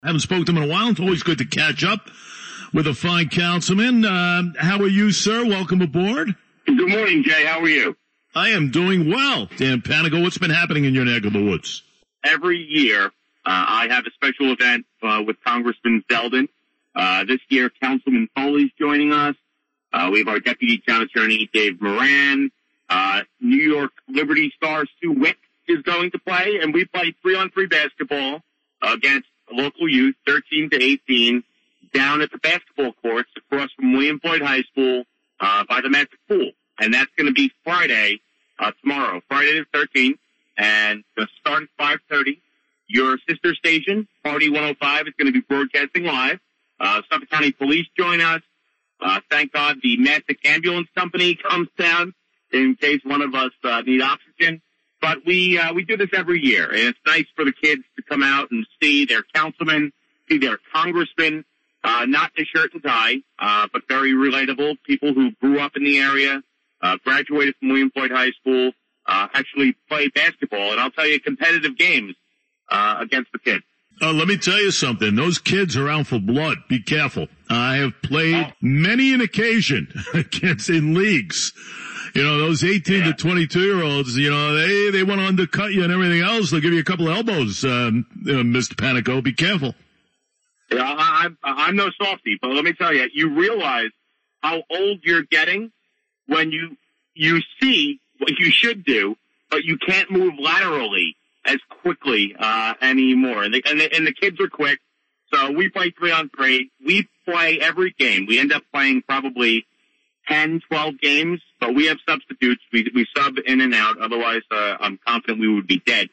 Haven't spoken to him in a while. It's always good to catch up with a fine councilman. How are you, sir? Welcome aboard. Good morning, Jay. How are you? I am doing well. Dan Panico, what's been happening in your neck of the woods? Every year, I have a special event with Congressman Zeldin. This year, Councilman Foley's joining us. We have our Deputy Town Attorney, Dave Moran. New York Liberty star Sue Wick is going to play, and we play 3-on-3 basketball against local youth, 13 to 18, down at the basketball courts across from William Floyd High School by the Magic Pool. And that's going to be Friday, tomorrow, Friday the 13th, and the start at 5:30. Your sister station, Party 105, is going to be broadcasting live. Suffolk County Police join us. Thank God the Massic Ambulance Company comes down in case one of us need oxygen. But we do this every year, and it's nice for the kids to come out and see their councilman, see their congressman, not in a shirt and tie, but very relatable. People who grew up in the area, graduated from William Floyd High School, actually play basketball. And I'll tell you, competitive games against the kids. Let me tell you something. Those kids are out for blood. Be careful. I have played many an occasion against in leagues. You know, those 18 to 22-year-olds, you know, they want to undercut you and everything else. They'll give you a couple of elbows, Mr. Panico. Be careful. Yeah, I'm no softy, but let me tell you, you realize how old you're getting when you see what you should do, but you can't move laterally as quickly anymore. And the kids are quick, so we play 3-on-3. We play every game. We end up playing probably 10, 12 games, but we have substitutes. We sub in and out. Otherwise, I'm confident we would be dead.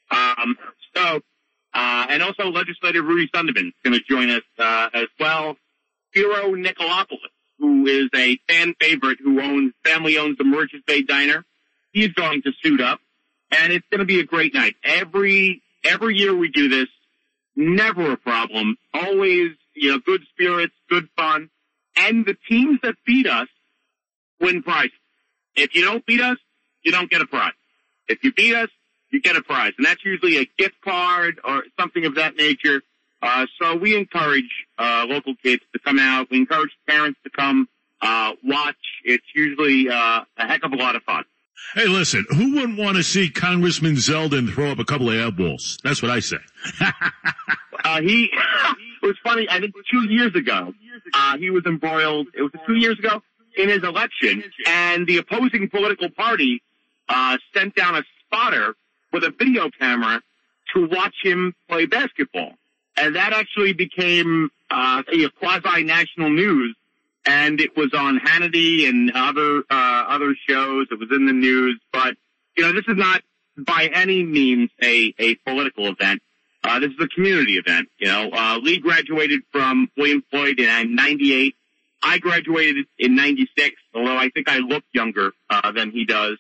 And also Legislator Rudy Sunderman is going to join us as well. Spiro Nicolopoulos, who is a fan favorite family owns the Merchants Bay Diner. He's going to suit up, and it's going to be a great night. Every year we do this, never a problem. Always, good spirits, good fun. And the teams that beat us win prizes. If you don't beat us, you don't get a prize. If you beat us, you get a prize. And that's usually a gift card or something of that nature. So we encourage local kids to come out. We encourage parents to come watch. It's usually a heck of a lot of fun. Hey, listen, who wouldn't want to see Congressman Zeldin throw up a couple of air balls? That's what I say. It was funny, I think 2 years ago, he was embroiled, it was 2 years ago, in his election, and the opposing political party sent down a spotter with a video camera to watch him play basketball. And that actually became quasi-national news, and it was on Hannity and other shows. It was in the news. But, this is not by any means a political event. This is a community event. Lee graduated from William Floyd in 98. I graduated in 96, although I think I look younger than he does.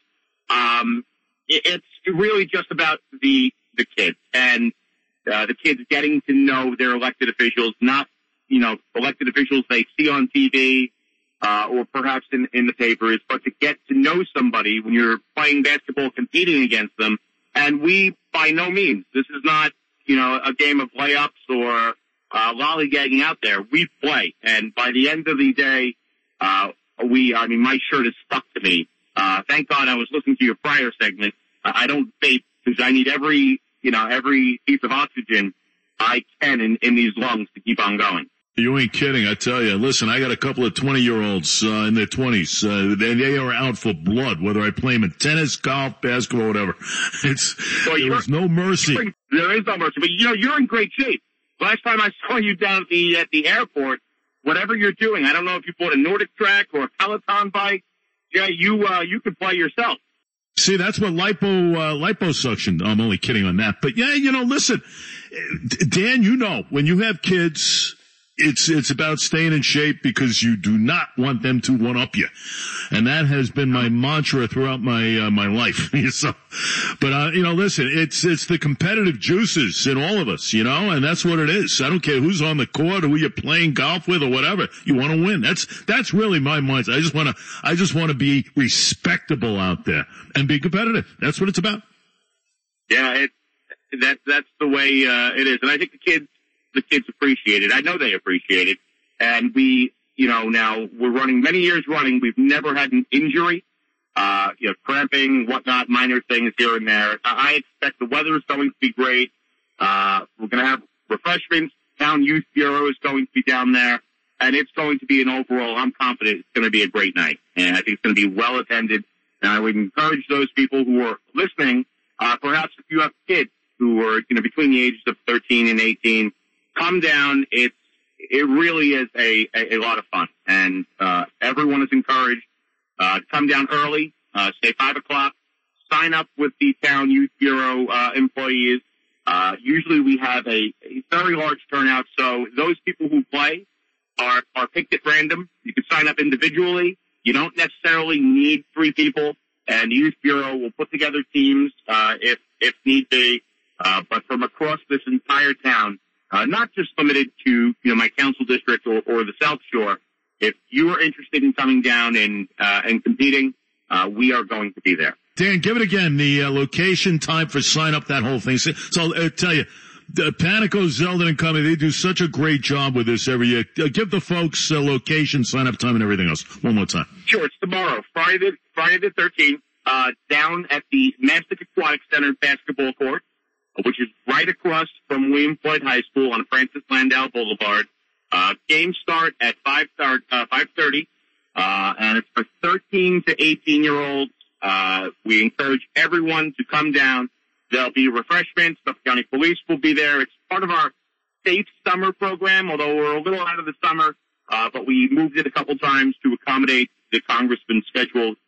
It's really just about the kids and the kids getting to know their elected officials, not elected officials they see on TV or perhaps in the papers, but to get to know somebody when you're playing basketball, competing against them. And we, by no means, this is not a game of layups or lollygagging out there. We play, and by the end of the day, my shirt is stuck to me. Thank God I was listening to your prior segment. I don't vape because I need every piece of oxygen I can in these lungs to keep on going. You ain't kidding, I tell you. Listen, I got a couple of 20-year-olds in their 20s. They are out for blood, whether I play them in tennis, golf, basketball, whatever. There's no mercy. There is no mercy, but you're in great shape. Last time I saw you down at the airport, whatever you're doing, I don't know if you bought a Nordic track or a Peloton bike. Yeah, you could play yourself. See, that's what liposuction. I'm only kidding on that. But yeah, listen, Dan, when you have kids, it's about staying in shape because you do not want them to one-up you. And that has been my mantra throughout my life. So, but, listen, it's the competitive juices in all of us, and that's what it is. I don't care who's on the court or who you're playing golf with or whatever. You want to win. That's really my mindset. I just want to be respectable out there and be competitive. That's what it's about. Yeah, that's the way, it is. And I think the kids the kids appreciate it. I know they appreciate it. And we, now we're running many years running. We've never had an injury, cramping, whatnot, minor things here and there. I expect the weather is going to be great. We're going to have refreshments. Town Youth Bureau is going to be down there. And it's going to be an overall, I'm confident it's going to be a great night. And I think it's going to be well attended. And I would encourage those people who are listening, perhaps if you have kids who are, between the ages of 13 and 18, come down. It really is a lot of fun. And, everyone is encouraged, to come down early, say 5 o'clock, sign up with the Town Youth Bureau, employees. Usually we have a very large turnout. So those people who play are picked at random. You can sign up individually. You don't necessarily need 3 people, and the Youth Bureau will put together teams, if need be. But from across this entire town, not just limited to, my council district or the South Shore. If you are interested in coming down and competing, we are going to be there. Dan, give it again, the location, time for sign up, that whole thing. So I'll tell you, Panico, Zeldin and Company, they do such a great job with this every year. Give the folks location, sign up time, and everything else. One more time. Sure, it's tomorrow, Friday the 13th, down at the Mastic Aquatic Center basketball court, which is right across from William Floyd High School on Francis Landau Boulevard. Game start at 5:30, and it's for 13 to 18-year-olds. We encourage everyone to come down. There'll be refreshments. Suffolk County Police will be there. It's part of our Safe Summer program, although we're a little out of the summer, but we moved it a couple times to accommodate the congressman's schedule.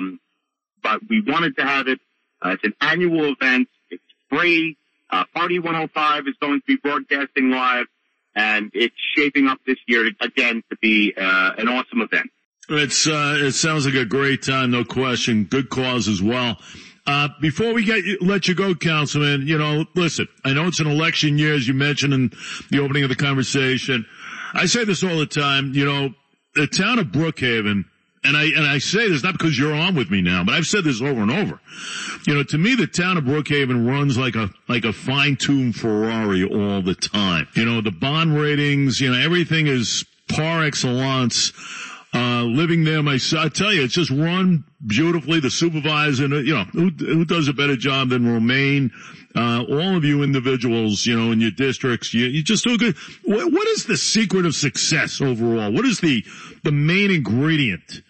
But we wanted to have it. It's an annual event. It's free. Party 105 is going to be broadcasting live, and it's shaping up this year again to be an awesome event. It sounds like a great time, no question. Good cause as well. Before we let you go, Councilman, listen, I know it's an election year, as you mentioned in the opening of the conversation. I say this all the time, the town of Brookhaven, and I say this not because you're on with me now, but I've said this over and over. To me, the town of Brookhaven runs like a fine-tuned Ferrari all the time. The bond ratings, everything is par excellence. Living there, I tell you, it's just run beautifully. The supervisor, who does a better job than Romaine? All of you individuals, in your districts, you just do good. What is the secret of success overall? What is the main ingredient,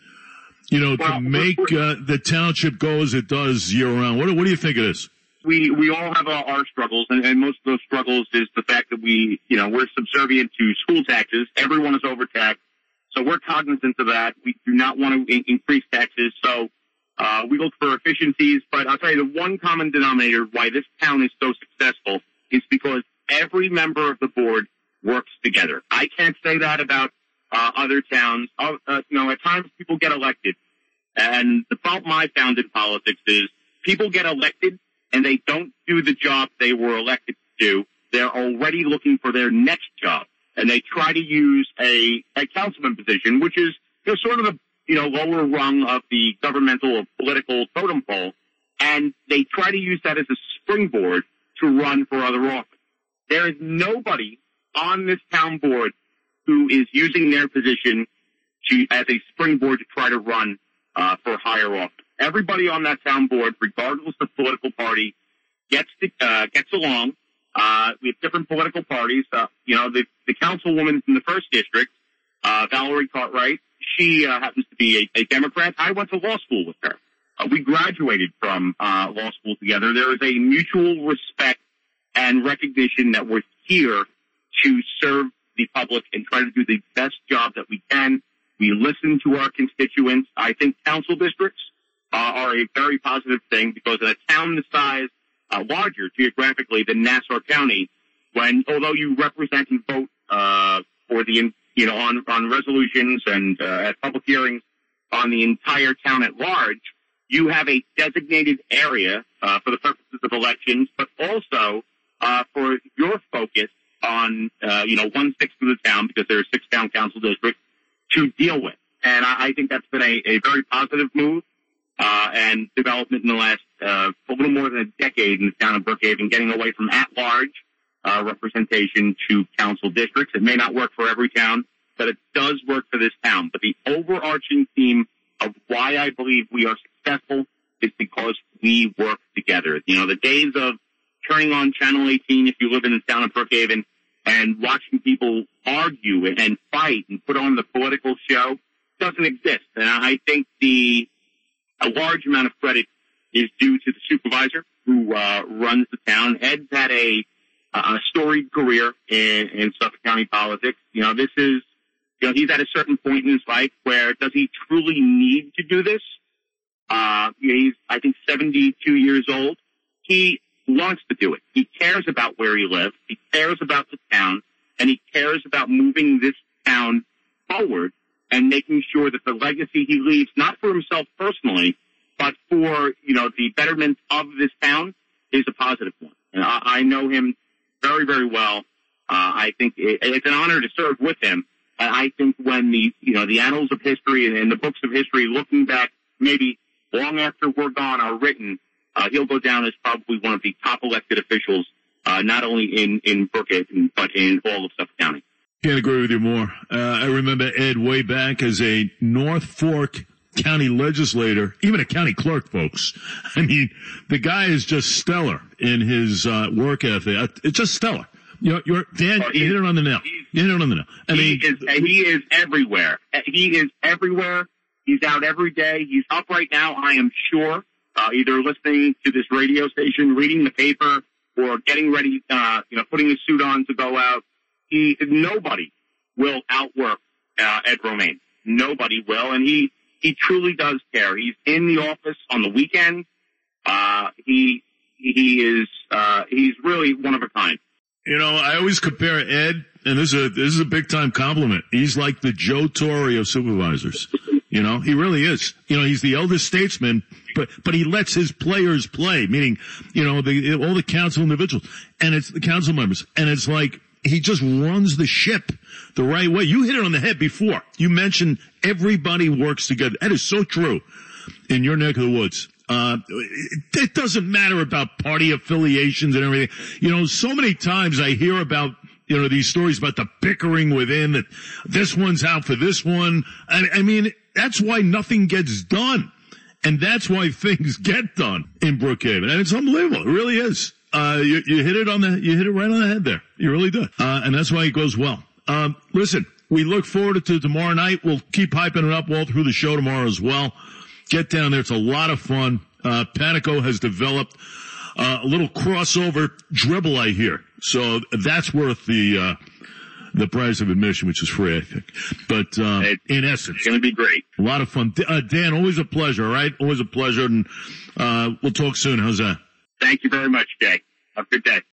to make, the township go as it does year round? What do you think it is? We all have our struggles, and most of those struggles is the fact that we're subservient to school taxes. Everyone is overtaxed. So we're cognizant of that. We do not want to increase taxes. So, we look for efficiencies. But I'll tell you, the one common denominator why this town is so successful is because every member of the board works together. I can't say that about, other towns. At times people get elected. And the problem I found in politics is people get elected and they don't do the job they were elected to do. They're already looking for their next job. And they try to use a councilman position, which is sort of the lower rung of the governmental or political totem pole, and they try to use that as a springboard to run for other office. There is nobody on this town board who is using their position as a springboard to try to run for higher office. Everybody on that town board, regardless of political party, gets along. We have different political parties. The councilwoman from the first district, Valerie Cartwright, she happens to be a Democrat. I went to law school with her. We graduated from law school together. There is a mutual respect and recognition that we're here to serve the public and try to do the best job that we can. We listen to our constituents. I think council districts are a very positive thing because in a town the size, larger geographically than Nassau County, although you represent and vote for the on resolutions and at public hearings on the entire town at large, you have a designated area for the purposes of elections, but also for your focus on 1/6 of the town, because there are 6 town council districts to deal with. And I think that's been a very positive move and development in the last a little more than a decade in the town of Brookhaven, getting away from at large representation to council districts. It may not work for every town, but it does work for this town. But the overarching theme of why I believe we are successful is because we work together. You know, the days of turning on Channel 18 if you live in the town of Brookhaven and watching people argue and fight and put on the political show doesn't exist. And I think a large amount of credit is due to the supervisor who runs the town. Ed's had a storied career in Suffolk County politics. You know, this is, you know, he's at a certain point in his life where does he truly need to do this? He's, I think, 72 years old. He wants to do it. He cares about where he lives. He cares about the town, and he cares about moving this town forward and making sure that the legacy he leaves, not for himself personally, but for, you know, the betterment of this town, is a positive one. And I know him very, very well. I think it's an honor to serve with him. And I think when the annals of history and the books of history looking back maybe long after we're gone are written, he'll go down as probably one of the top elected officials, not only in Brookhaven, but in all of Suffolk County. Can't agree with you more. I remember Ed way back as a North Fork county legislator, even a county clerk, folks. I mean, the guy is just stellar in his work ethic. It's just stellar. Dan, you hit it on the nail. You hit it on the nail. He is everywhere. He is everywhere. He's out every day. He's up right now, I am sure, either listening to this radio station, reading the paper, or getting ready, putting his suit on to go out. Nobody will outwork Ed Romaine. Nobody will, and he truly does care. He's in the office on the weekend. He's really one of a kind. You know, I always compare Ed, and this is a big time compliment. He's like the Joe Torre of supervisors. You know, he really is. You know, he's the eldest statesman, but he lets his players play, meaning, you know, all the council individuals, and it's the council members, and it's like, he just runs the ship the right way. You hit it on the head before. You mentioned everybody works together. That is so true in your neck of the woods. It doesn't matter about party affiliations and everything. You know, so many times I hear about, you know, these stories about the bickering within, that this one's out for this one. I mean, that's why nothing gets done. And that's why things get done in Brookhaven. And it's unbelievable. It really is. You hit it right on the head there. You really do. And that's why it goes well. Listen, we look forward to tomorrow night. We'll keep hyping it up all through the show tomorrow as well. Get down there. It's a lot of fun. Panico has developed a little crossover dribble, I hear. So that's worth the price of admission, which is free, I think. But, in essence, it's going to be great. A lot of fun. Dan, always a pleasure, all right? Always a pleasure. And, we'll talk soon. How's that? Thank you very much, Jay. Have a good day.